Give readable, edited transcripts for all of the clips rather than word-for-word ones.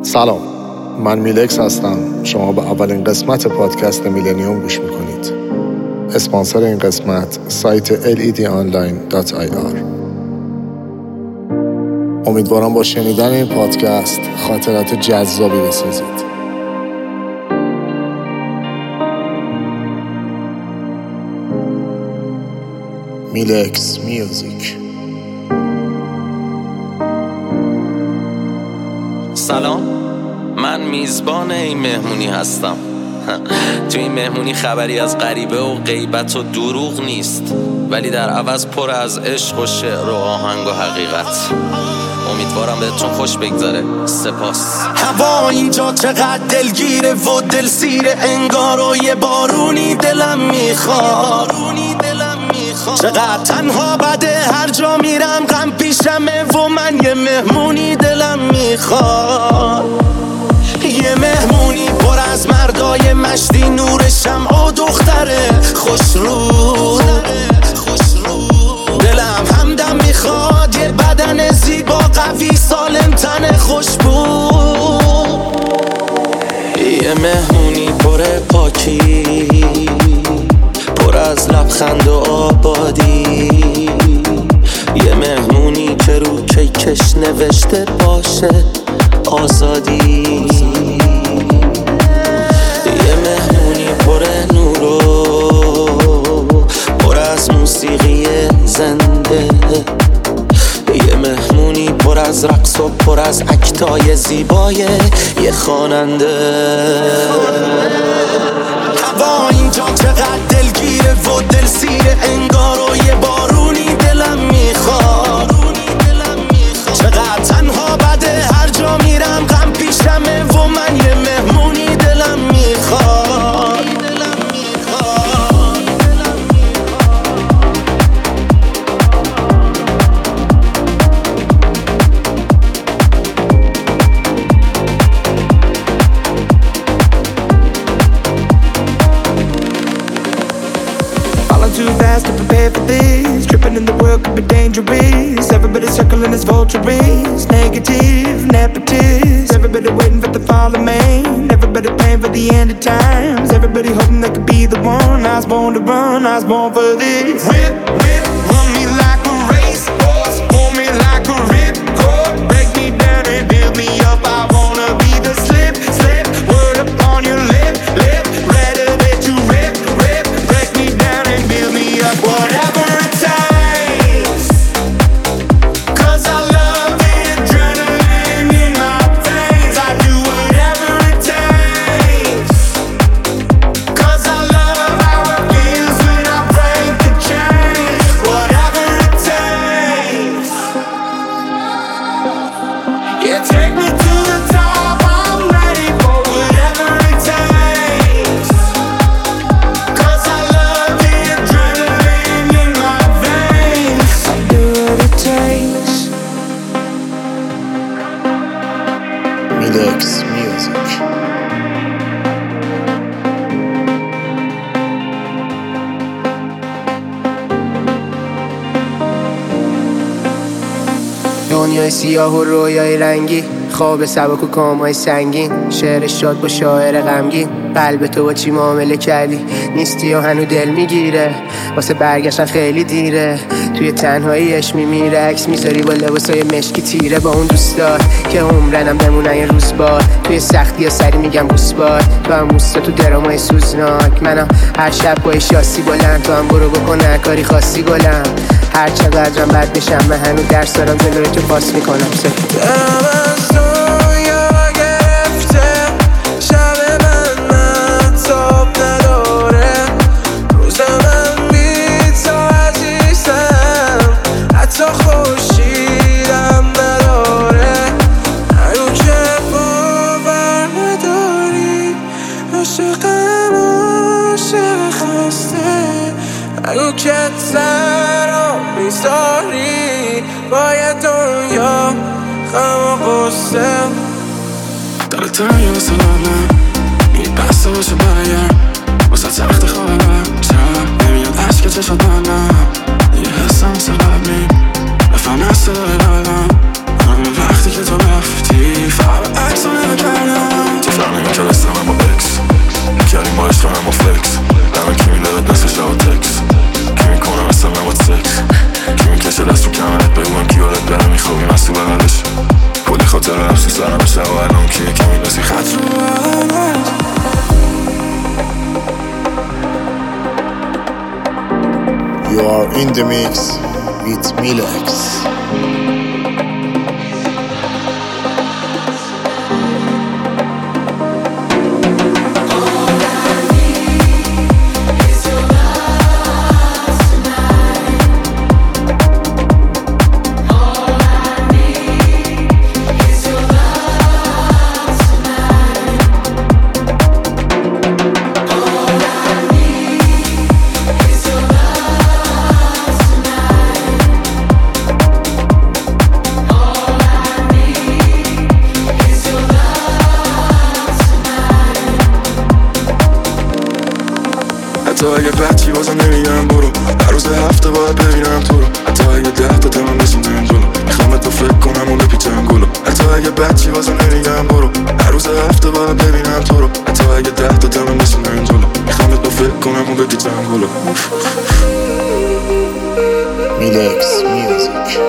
سلام، من میلکس هستم. شما به اولین قسمت پادکست میلنیوم گوش میکنید. اسپانسر این قسمت سایت ledonline.ir. امیدوارم با شنیدن این پادکست خاطرات جذابی بسازید. میلکس میوزیک. سلام، من میزبان این مهمونی هستم. تو این مهمونی خبری از غریبه و غیبت و دروغ نیست، ولی در عوض پر از عشق و شعر و آهنگ و حقیقت. امیدوارم بهتون خوش بگذاره. سپاس. هوا اینجا چقدر دلگیره و دلسیره، انگار و یه بارونی دلم میخواد. چقدر تنها بده، هر جا میرم غم پیشمه و من یه مهمونی دلم میخواد. یه مهمونی پر از مردای مشتی، نور شمع و دختره خوش رو. دلم همدم میخواد، یه بدن زیبا قوی سالم تن خوشبو. یه مهمونی پر پاکی، پر از لبخند و آبادی. یه مهمونی که رو کیکش نوشته باشه آزادی. یه مهمونی پر نور و پر از موسیقی زنده. یه مهمونی پر از رقص و پر از اکتای زیبای یه خواننده. هوا اینجا چقدر دلگیره و دلسیره، انگار و یه بارونی دلم میخواد. چقدر تنها بده، هر جا میرم غم پیشمه و من یه مهمونی دلم میخواد. Too fast to prepare for this. Tripping in the world could be dangerous. Everybody circling as vultures. Negative, nepotist. Everybody waiting for the fall of man. Everybody praying for the end of times. Everybody hoping they could be the one. I was born to run, I was born for this. Whip, whip, run me like a racehorse. Pull me like a ripcord. Break me down and build me up. I wanna be the slip, slip. Word up on your lip, lip. Ready that you rip, rip. Break me down and build me up. Whatever it takes, 'cause I love the adrenaline in my veins. I do whatever it takes, 'cause I love how it feels when I break the chains. Whatever it takes, yeah, take me to the top. I'm ready for whatever it takes, 'cause I love the adrenaline in my veins. I do what it takes. میلکس میوزیک. دنیای سیاه و رویای رنگی، خواب سبک و کامای سنگین، شعر شاد با شاعر غمگین. قلب تو با چی معامله کردی؟ نیستی و هنو دل میگیره، واسه برگشتن خیلی دیره. توی تنهاییش میمیره، عکس میذاری با لباسای مشکی تیره. با اون دوستا که عمرنم بمونن یه روز بار، توی سختی ها سری میگم بوسبار. تو هم موستا تو درامای سوزناک، منم هر شب با شاسی بلند. تو هم برو بکن هر کاری خاصی گلم. هر چقدرم بد بشم من هنو درس دارم، جلوی تو پاس میکنم. داره تنگه واسه لبم، میگه بسته باشه برایم. واسه سخت خوابم چرا نمیاد عشق چشم دارم. یه حسم مثل قبلی بفهم از صدای قلبم. وقتی که تو رفتی فقط عکس رو نگاه In the mix with Milex. حتی اگه بچی بازم نمیگم برو، هر روز هفته باید ببینم تو رو. حتی اگه 10 تا تمام رسیدن جلو، میخوام تو فکر کنم و بپیچم گلو. حتی اگه بچی بازم نمیگم برو، هر روز هفته باید ببینم تو رو. حتی اگه 10 تا تمام رسیدن جلو، میخوام تو فکر کنم و بپیچم گلو. میلکس میوزیک.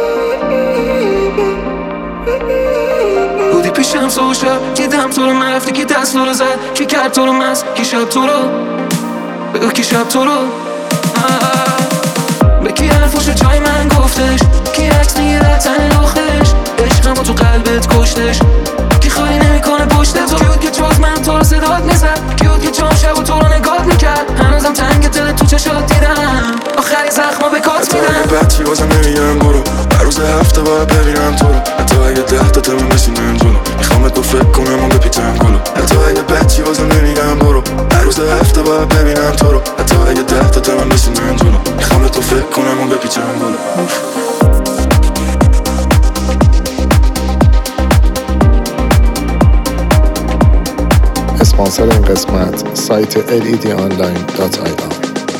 بودی پیشم سو شب، کی دم تو رو رفتی، کی دست تو رو زد، کی کرد تو رو مست، کی شب تو رو بگو، کی شب تو رو به کی حرفاشو جای من گفتش، کی عکس میگیره تن لختش، عشقمو تو قلبت کشتش، کی خالی نمیکنه پشت تو، کی بود که جز من تو رو صدات میزد، کی بود که جام شب و تو رو نگات میکرد، هنوزم تنگ دل تو چشات دیدم، آخری زخما به کات میدم. حتی اگه بچی بازم نمیگم برو، هر روز هفته باید ببینم تو رو. حتی اگه 10 تا تمام رسیدن جلو، میخوام تو فکر کنم و بپیچم گلو. حتی اگه بچی بازم نمیگم برو، هر روز هفته باید ببینم تو رو. حتی اگه 10 تا تمام رسیدن جلو، میخوام تو فکر کنم و بپیچم گلو. اسپانسر این قسمت سایت ledonline.ir.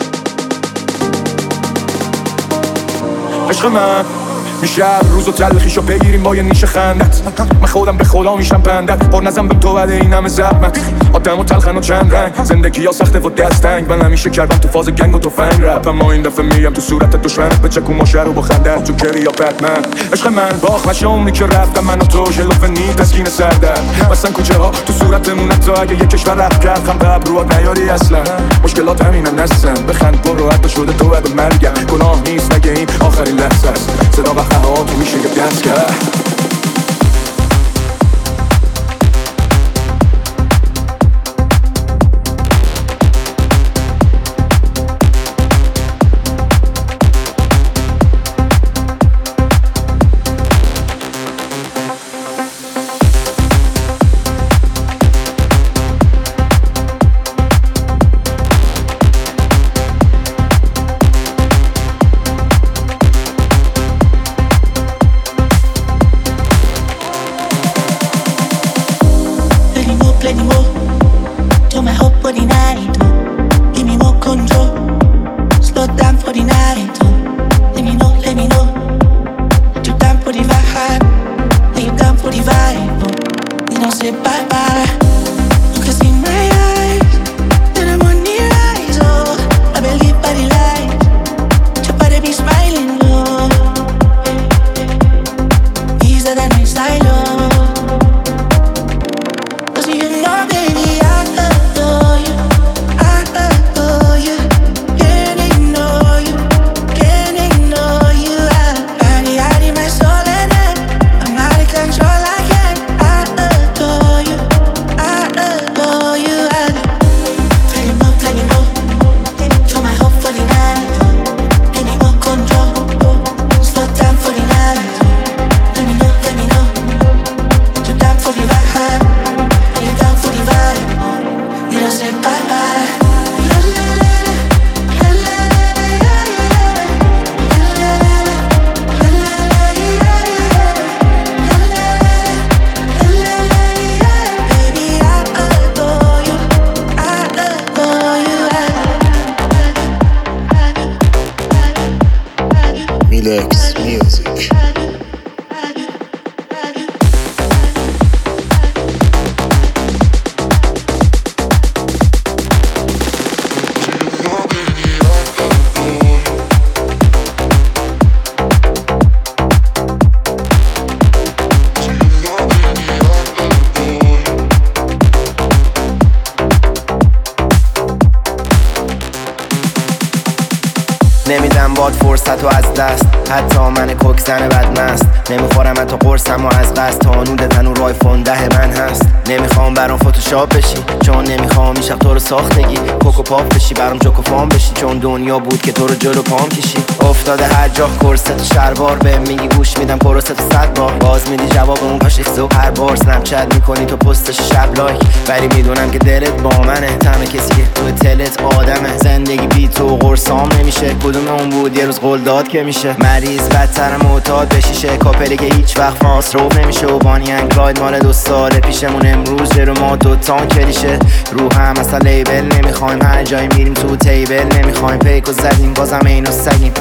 عشق من میشه روز و تلخیشو بگیریم با یه نیش خندت، من خودم به خدا میشم بندت، پر نزم به تو بده این همه زحمت، آدم و تلخن و چند رنگ، زندگی ها سخته و دستنگ، من همیشه کردم تو فاز گنگ و تو فنگ رپ، اما این دفعه میگم تو صورتت دشمنت، به چکو ماشه رو با خنده تو کری یا بتمن. عشق من باخ نشونی که رفتم من و تو شلوف نی تسکین سردر، مثلا کوچه ها تو صورتمون، حتی اگه یه کشور رفت کرد خم به ابروات نیاری اصلا، مشکلات همینم نستم، بخند برو حتی شده تو به مرگم، گناه نیست مگه این آخرین لحظه است، صدا وقت ها تو میشه یه دست کرد. Plenty more, to my hope for the night. Give me more control, slow down for the night. Let me know, you down for the vibe, you down for the vibe. You don't say bye bye, cause in my eyes, then I'm on the rise. Oh, I believe by the light, your body be smiling. Oh, easier than my style. Oh. باد فرصت و از دست. حتی من کوک زن بدمست نمیخورم حتی قرصم و از قصد. تانود تنور رایفون 10 من هست. نمیخوام برام فتوشاپ بشی چون نمیخوام این شب تو رو ساختگی کوکو پاپ بشی برام جوکو فام بشی چون دنیا بود که تو رو جلو پام کشی. افتاده هر جا کرست و شلوار به میگی گوش میدم پروست 100 بار باز میدی جواب اون کاشیخ زو. هر بار سنپچت میکنی تو پستش شب لایک ولی میدونم که دلت با منه. تنها کسی که تو تلت آدمه. زندگی بی تو قرصام نمیشه. کدوم اون بود یه روز قول داد که میشه. مریض بدتر معتاد بشیشه کاپلی که هیچ وقت فاس رو نمیشه. و بانی انگلاید مال 2 سال پیشمون امروز جلو ما 2 تان کلیشه. رو هم اصلا لیبل نمیخوایم هر جایی میریم تو تیبل نمیخوایم. پیکو زدیم بازم اینو سگیم.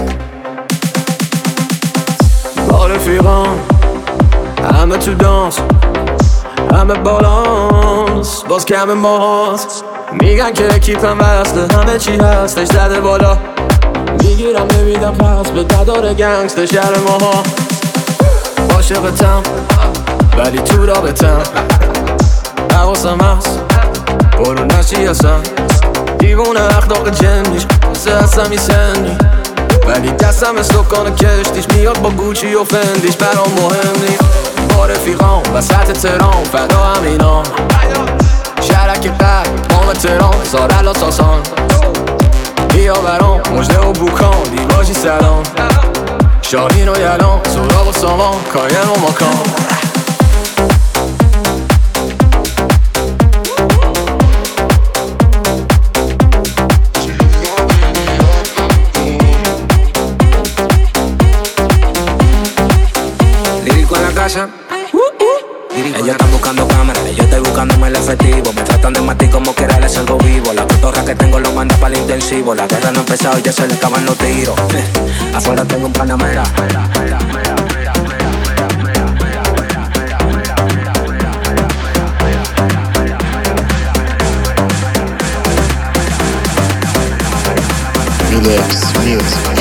با رفیقان همه تو دانس همه بالانس باز کم ماست. میگن که اکیپم وصله همه چی هستش زده بالا. میگیرم نمیدم پس به ددار گنگست شهر ماها. عاشقتم ولی تو رابطم حواسم هست برو نشی اصلا. دیوونه اخلاق جنیش سه هستم ای سنی ولی دستم استکان کشتیش میاد با گوچی و فندیش برام مهم نیست. با رفیقام وسط تهران فدا همینام شهرک قلب مام تهران سارلا ساسان. بیا برام مجده و بوکان دیواجی سلام. شاهین و یلان سوراب و سامان کاین و ماکان. Ellos están buscando cámaras, yo estoy buscándome el efectivo. Me tratan de matar como quiera, les salgo vivo. La cotorra que tengo lo manda para el intensivo. La guerra no ha empezado y ya se le acaban los tiros. Afuera tengo un Panamera. Milex Music.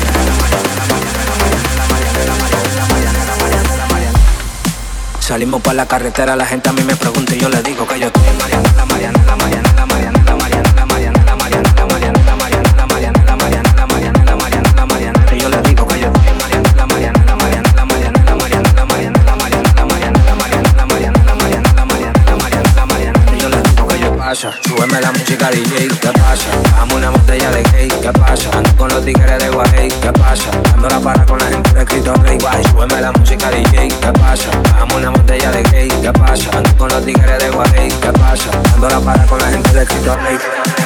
Salimos por la carretera, la gente a mí me pregunta y yo le digo que yo estoy en Mariana, la Mariana, la Mariana, la Mariana, la Mariana, la Mariana, la Mariana, la Mariana, la Mariana, la Mariana, la Mariana, la Mariana, la Mariana, la Mariana, y yo le digo que yo estoy en Mariana, la Mariana, la Mariana, la Mariana, la Mariana, la Mariana, la Mariana, la Mariana, la Mariana, la Mariana, la Mariana, la Mariana, la Mariana, la Mariana, y yo le digo que yo pasa, súbeme la música DJ, ¿qué pasa? Dame una botella de gay, ¿qué pasa? Ando con los tigres de Guay, ¿qué pasa? Ando la para con la gente de Cristo Rey, guay, súbeme la música DJ, ¿qué pasa? Dame una botella de gay, ¿qué pasa? Ando con los tigres de Guay, ¿qué pasa? Ando la para con la gente de Cristo Rey.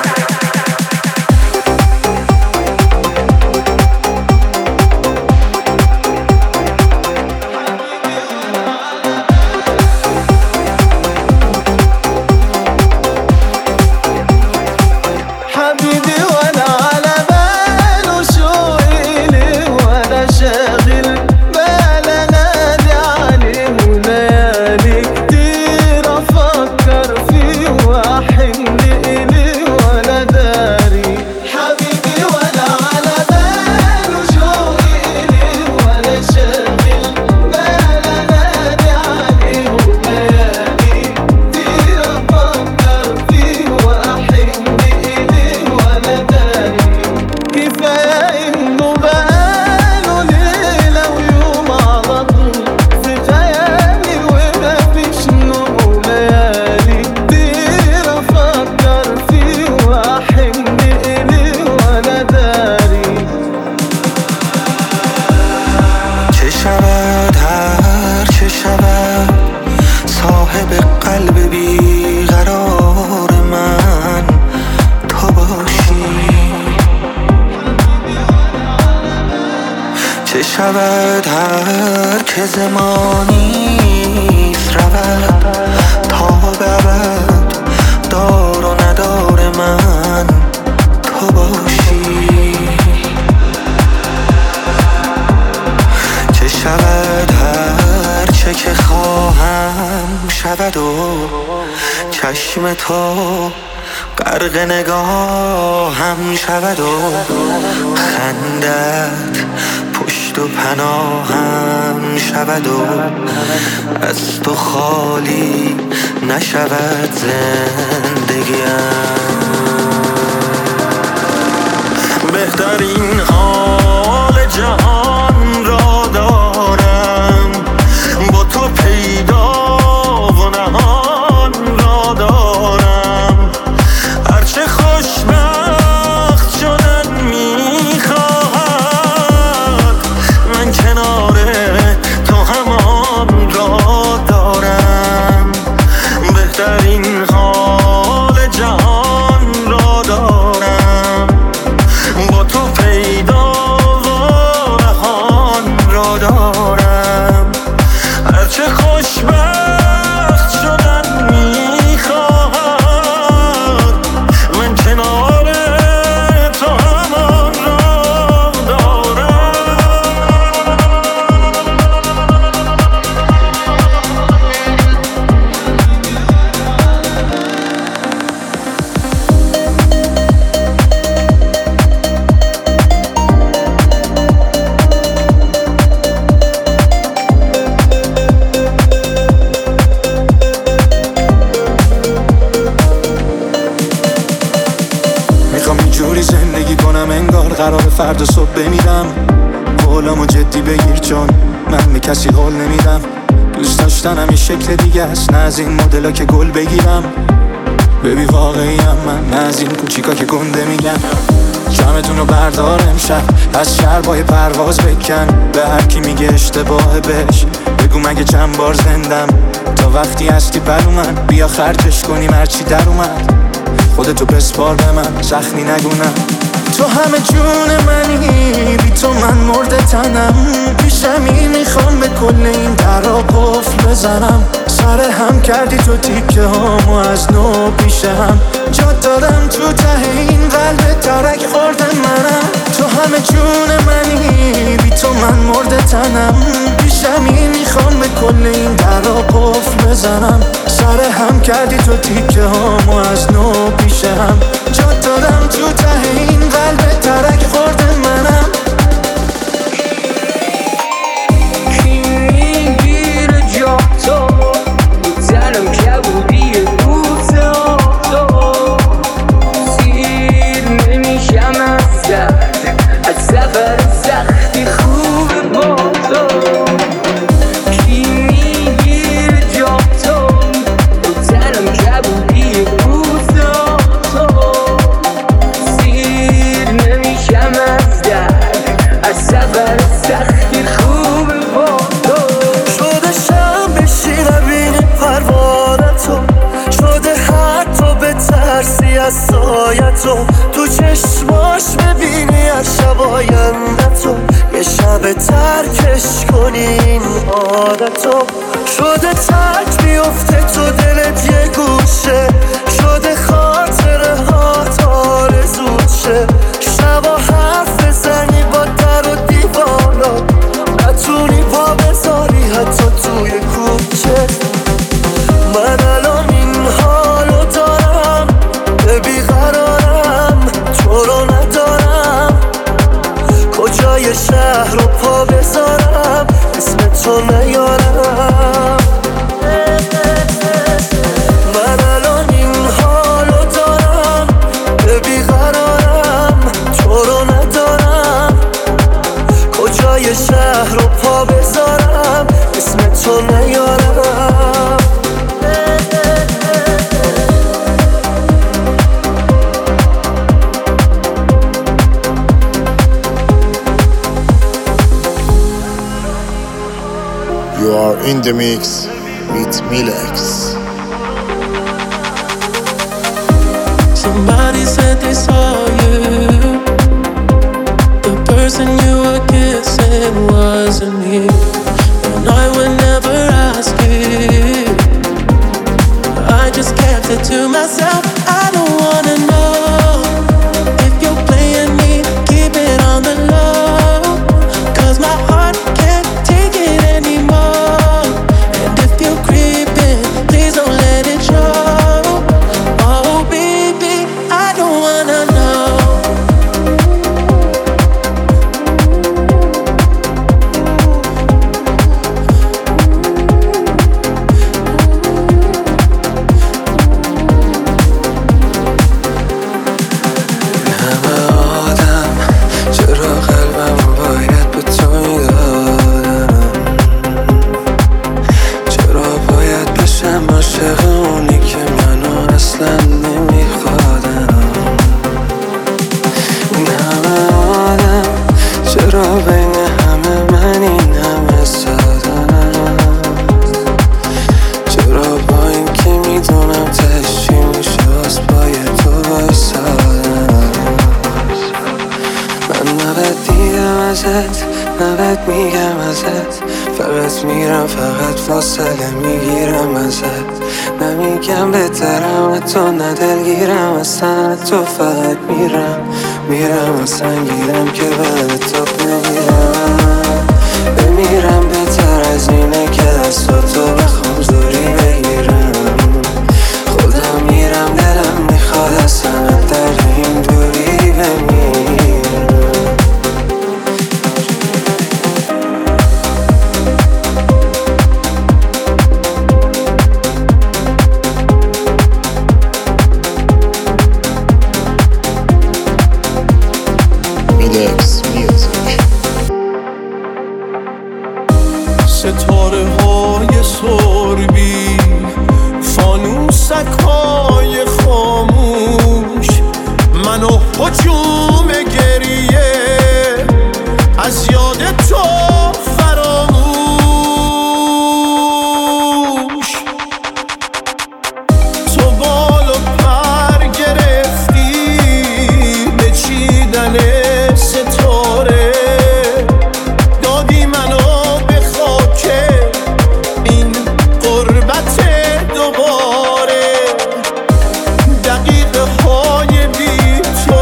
شود هر که زمانیست رود تا ببد دار و ندار من تو باشی. چه شود هر چه که خواهم شود و چشم تو غرق نگاهم شود و خندت پشت و پناهم شود و از تو خالی نشود زندگیم. بهترین حال جهان را دارم، با تو پیدا و نهان را دارم. هرچه خوشبخت شدن میخواهد، من کنار تو همان را دارم. بهترین حال جهان را دارم، با تو پیدا و نهان را دارم. هرچه خوشبخت شدن میخواهد، من کنار تو همان را دارم. میخوام اینجوری زندگی کنم انگار قرار فردا صبح بمیرم. قولامو جدی بگیر چون من به کسی قول نمیدم. دوست داشتنم یه شکل دیگه است، نه از این مدلا که گل بگیرم. ببی واقعیم من، نه از این کوچیکا که گنده میگن. جمعتون رو بردار امشب، از شربای پرواز بکن. به هر کی میگه اشتباه بهش بگو مگه چند بار زندم. تا وقتی هستی بر من بیا خرجش کنیم هرچی در اومد. خودتو بسپار به من، زخمی نگونم. تو همه جون منی، بی تو من مرده تنم. پیشمی میخوام به کل این درا قفل بزنم. سر هم کردی تو تیکه هامو از نو پیش هم. جات دادم تو ته این قلب ترک خورده منم. تو همه جون منی، بی تو من مرده تنم. پیشمی میخوام به کل این درا قفل بزنم. سر هم کردی تو تیکه هامو از نو پیش هم. جات دادم تو ته این قلب ترک خورده منم. کی میگیره جا تو زنم کبودی روز تو. سیر نمیشم از درد، از سفر سختی خوب با تو. کی میگیره جا تو زنم کبودی روز تو. سیر نمیشم از درد، از سفر سختی خوب با تو. شده شم بشی نبینی پروانتو، شده حتی به ترسی از سایتو. تو چشماش ببینی از شب آیندتو، یه شب ترکش کنی این عادتو. شده ترک بیفته تو دلت یه گوشه، شده خاطره هات آرزوت شه. شبا حرف بزنی با در و دیوانا، نتونی پا بذاری حتی توی کوچه. من الان این حالو دارم، به بیقرارم، تو رو ندارم. کجای شهر رو پا بذارم، اسم تو نیارم. من الان این حالو دارم، به بیقرارم، تو رو ندارم. کجای شهر رو پا بذارم، اسم تو نیارم. You are in the mix with Milex. Somebody said they saw you. The person you were kissing wasn't me, and I would never ask you. I just kept it to myself. I don't wanna know if you're playing me. Keep it on the low, 'cause my heart can't take it anymore. And if you're creeping, please don't let it show. Oh baby, I don't wanna know. فقط میگم ازت، فقط میرم، فقط فاصله میگیرم ازت. نمیگم بهترم تو، نه دلگیرم اصلا تو. فقط میرم اصلا گیرم که بعد تو نمیرم. بمیرم بهتر از اینه که دستاتو بخوام زوری بگیرم. خودم میرم دلم میخواد اصلا در این دوری بمیرم. ستاره های سربی، فانوسک های خاموش، منو هجوم گریه از یاد تو فراموش. تو بال و پر گرفتی به چیدن ستاره، دادی منو به خاک این غربت دوباره. دقیقه های بی تو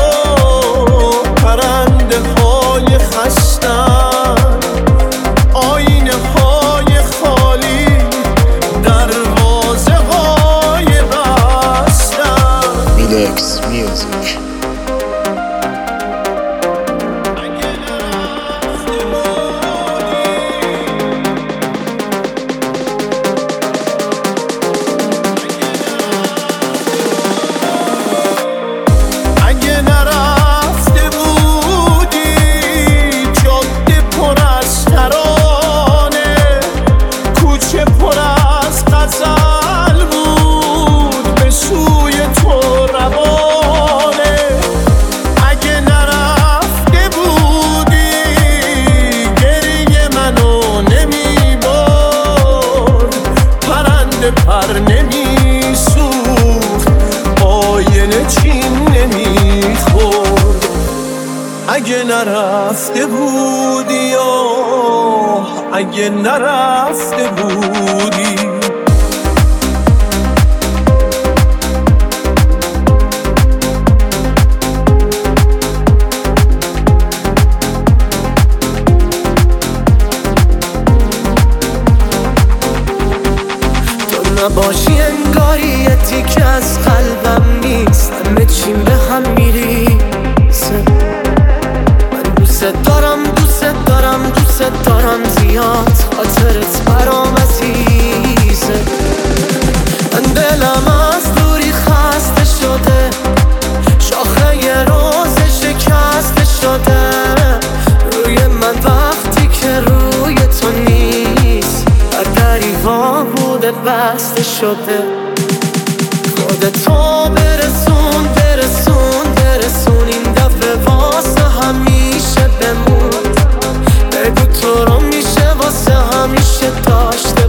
پرنده های خستن، آینه های خالی دروازه های بستن. میلکس میوزیک. اگه نرفته بودی جاده پر از ترانه، کوچه پر از غزل بود به سوی تو روانه. اگه نرفته بودی گریه منو نمیبرد، پرنده پر نمیسوخت، آینه چین نمیخورد. اگه نرفته بودی، اگه نرفته بودی. تو نباشی انگاری یه تیکه از قلبم نیست، همه چیم به هم میریزه. من دوست دارم زیاد، خاطرت برام عزیزه. من دلم از دوری خسته شده، شاخه یه روز شکسته شده. روی من وقتی که روی تو نیست، بر دریوا بوده بسته شده. خودتو برسون این دفعه واسه همیشه بمون. بگو تو رو میشه واسه همیشه داشته